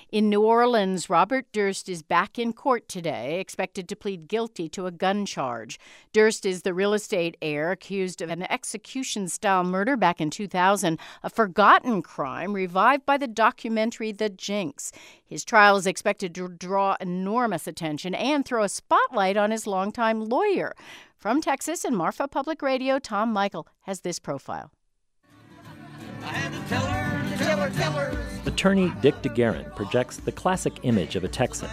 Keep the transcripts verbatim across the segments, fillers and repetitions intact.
In New Orleans, Robert Durst is back in court today, expected to plead guilty to a gun charge. Durst is the real estate heir accused of an execution-style murder back in two thousand, a forgotten crime revived by the documentary The Jinx. His trial is expected to draw enormous attention and throw a spotlight on his longtime lawyer. From Texas and Marfa Public Radio, Tom Michael has this profile. I had to tell her, tell her, tell her. Attorney Dick DeGuerin projects the classic image of a Texan.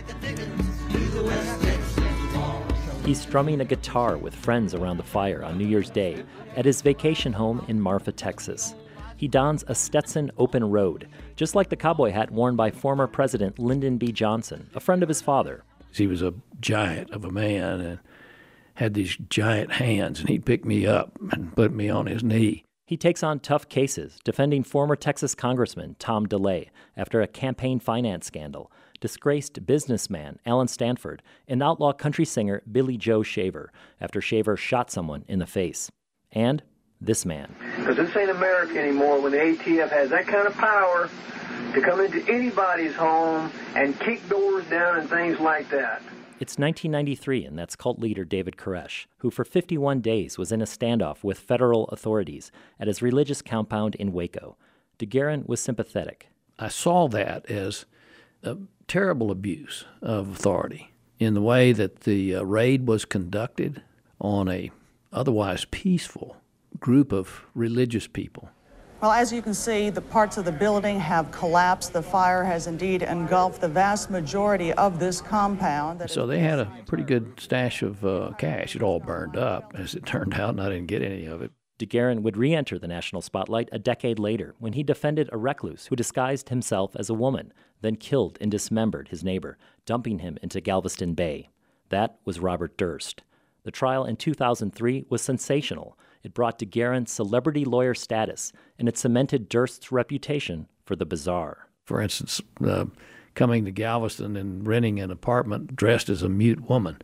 He's strumming a guitar with friends around the fire on New Year's Day at his vacation home in Marfa, Texas. He dons a Stetson Open Road, just like the cowboy hat worn by former President Lyndon B. Johnson, a friend of his father. He was a giant of a man and had these giant hands, and he'd pick me up and put me on his knee. He takes on tough cases, defending former Texas Congressman Tom DeLay after a campaign finance scandal, disgraced businessman Alan Stanford, and outlaw country singer Billy Joe Shaver after Shaver shot someone in the face. And this man. Because this ain't America anymore when the A T F has that kind of power to come into anybody's home and kick doors down and things like that. It's nineteen ninety-three, and that's cult leader David Koresh, who for fifty-one days was in a standoff with federal authorities at his religious compound in Waco. DeGuerin was sympathetic. I saw that as a terrible abuse of authority in the way that the uh, raid was conducted on a otherwise peaceful group of religious people. Well, as you can see, the parts of the building have collapsed. The fire has indeed engulfed the vast majority of this compound. So they had a pretty good stash of uh, cash. It all burned up, as it turned out, and I didn't get any of it. DeGuerin would re-enter the national spotlight a decade later when he defended a recluse who disguised himself as a woman, then killed and dismembered his neighbor, dumping him into Galveston Bay. That was Robert Durst. The trial in two thousand three was sensational. It brought DeGuerin celebrity lawyer status, and it cemented Durst's reputation for the bizarre. For instance, uh, coming to Galveston and renting an apartment dressed as a mute woman,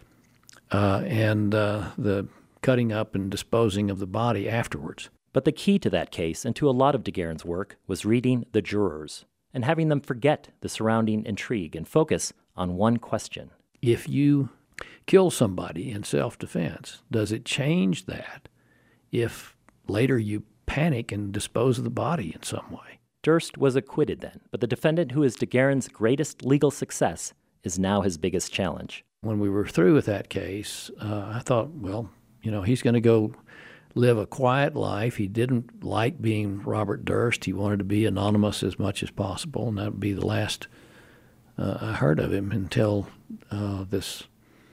uh, and uh, the cutting up and disposing of the body afterwards. But the key to that case, and to a lot of DeGuerin's work, was reading the jurors and having them forget the surrounding intrigue and focus on one question. If you kill somebody in self-defense, does it change that if later you panic and dispose of the body in some way? Durst was acquitted then, but the defendant who is DeGuerin's greatest legal success is now his biggest challenge. When we were through with that case, uh, I thought, well, you know, he's going to go live a quiet life. He didn't like being Robert Durst. He wanted to be anonymous as much as possible, and that would be the last uh, I heard of him until uh, this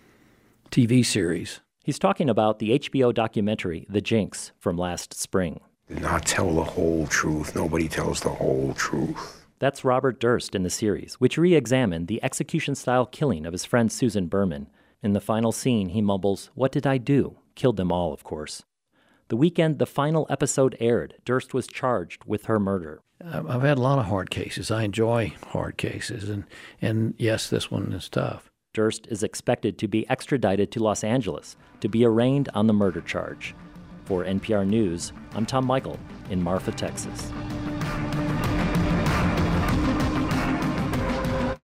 T V series. He's talking about the H B O documentary The Jinx from last spring. Not tell the whole truth. Nobody tells the whole truth. That's Robert Durst in the series, which re-examined the execution-style killing of his friend Susan Berman. In the final scene, he mumbles, "What did I do?" Killed them all, of course. The weekend the final episode aired, Durst was charged with her murder. I've had a lot of hard cases. I enjoy hard cases, and, and yes, this one is tough. Durst is expected to be extradited to Los Angeles to be arraigned on the murder charge. For N P R News, I'm Tom Michael in Marfa, Texas.